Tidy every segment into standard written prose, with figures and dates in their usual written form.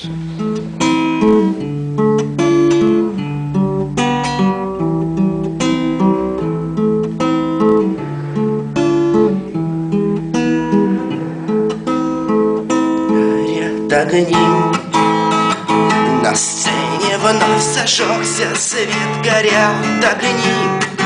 Горят огни, на сцене вновь зажегся свет. Горят огни,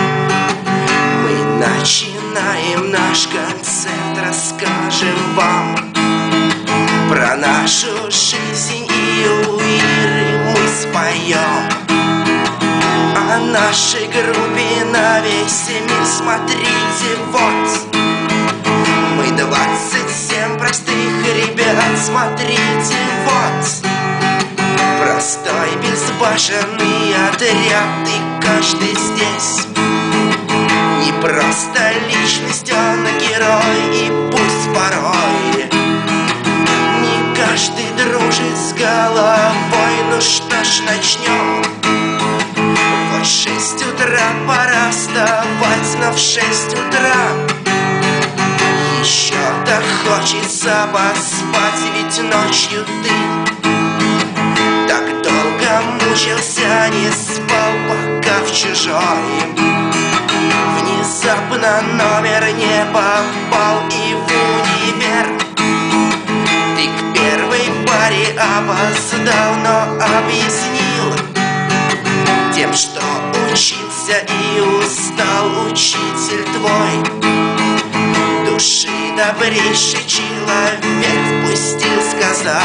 мы начинаем наш концерт. Расскажем вам про нашу жизнь, и у Иры мы споем о нашей группе на весь мир. Смотрите, вот мы 27 простых ребят. Смотрите, вот простой безбашенный отряд, и каждый здесь не просто личность, он герой. И пусть порой не каждый дружит с головой. Ну что ж, начнем. Вот 6 утра пора вставать, но в 6 утра еще-то хочется поспать. Ведь ночью ты так долго мучился, не спал, пока в чужой внезапно номер не попал. И в универ ты к первой паре опоздал, но объяснил тем, что учился и устал. Учитель твой души добрейший человек пустил, сказав,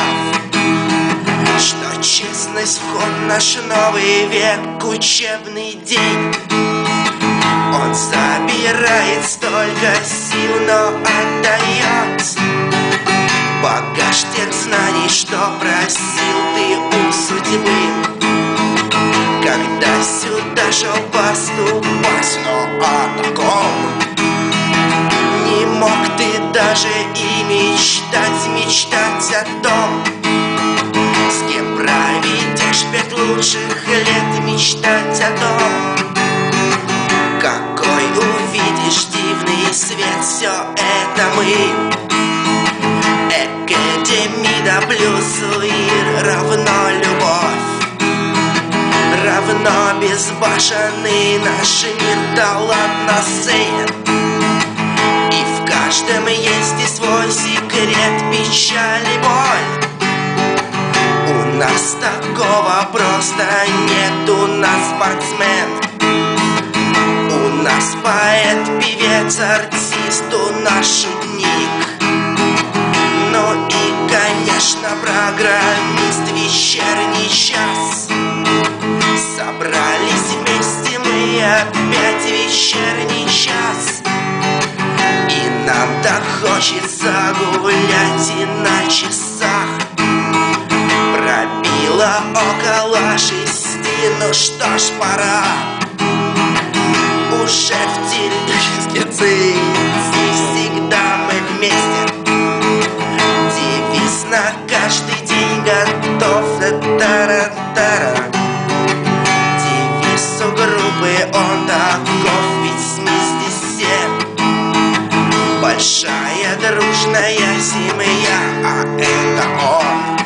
что честность вход в наш новый век. Учебный день он забирает столько сил, но отдает багаж тех знаний, что просил ты у судьбы, когда сюда шел поступать. Но о таком не мог ты даже и мечтать о том, с кем проведешь 5 лучших лет. Мечтать о том, какой увидишь дивный свет. Все это мы, Академида плюс УИР равно любовь, равно безбашенный наш мир. Талант на сцене, и в каждом есть и свой секрет. Печаль и боль у нас такого просто нет. У нас спортсмен, у нас поэт, певец, артист, у нас шутник, ну и, конечно, программист. Вечерний час собрались вместе мы опять. Вечерний час, и нам так хочется гулять. И на часах пробило около 6. Ну что ж, пора уже в телевизоре. Всегда мы вместе, девиз на каждый день готов. Та-та-ра-та-ра. Девиз у группы он таков, ведь мы здесь все большая дружная семья, а это он.